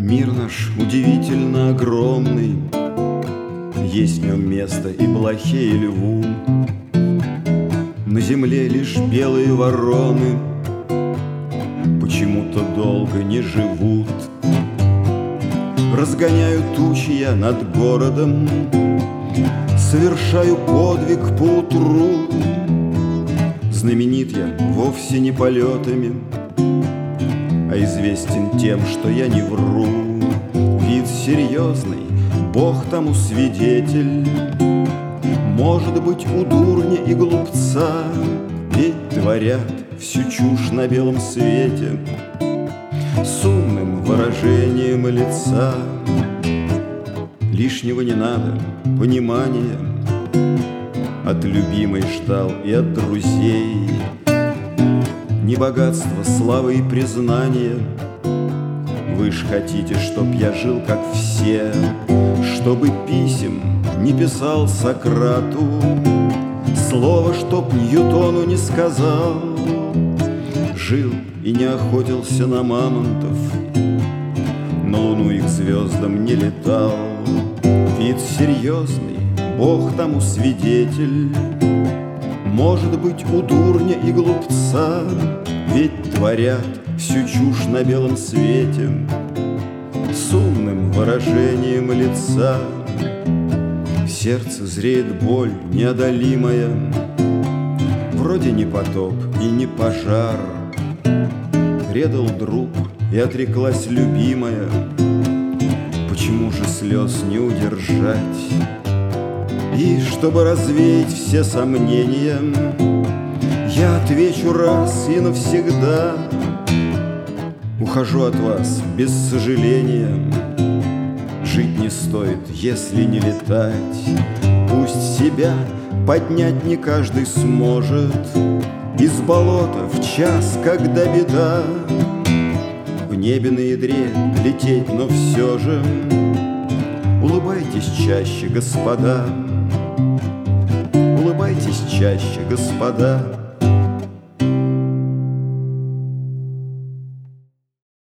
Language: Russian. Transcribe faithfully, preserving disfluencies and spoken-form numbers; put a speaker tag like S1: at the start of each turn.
S1: Мир наш удивительно огромный, есть в нем место и блохе, и льву. На земле лишь белые вороны почему-то долго не живут. Разгоняю тучи я над городом, совершаю подвиг поутру. Знаменит я вовсе не полетами, а известен тем, что я не вру. Вид серьезный, Бог тому свидетель. Может быть, у дурня и глупца ведь творят всю чушь на белом свете с умным выражением лица. Лишнего не надо, понимания от любимой ждал и от друзей. Не богатство, славы и признания. Вы ж хотите, чтоб я жил, как все, чтобы писем не писал Сократу, слово, чтоб Ньютону не сказал, жил и не охотился на мамонтов, на луну и к звездам не летал. Вид серьезный, Бог тому свидетель. Может быть, у дурня и глупца ведь творят всю чушь на белом свете с умным выражением лица. В сердце зреет боль неодолимая, вроде не потоп и не пожар. Предал друг и отреклась любимая, почему же слез не удержать? И чтобы развеять все сомнения, я отвечу раз и навсегда: ухожу от вас без сожаления. Жить не стоит, если не летать. Пусть себя поднять не каждый сможет из болота в час, когда беда. В небе на ядре лететь, но все же улыбайтесь чаще, господа. Улыбайтесь чаще, господа.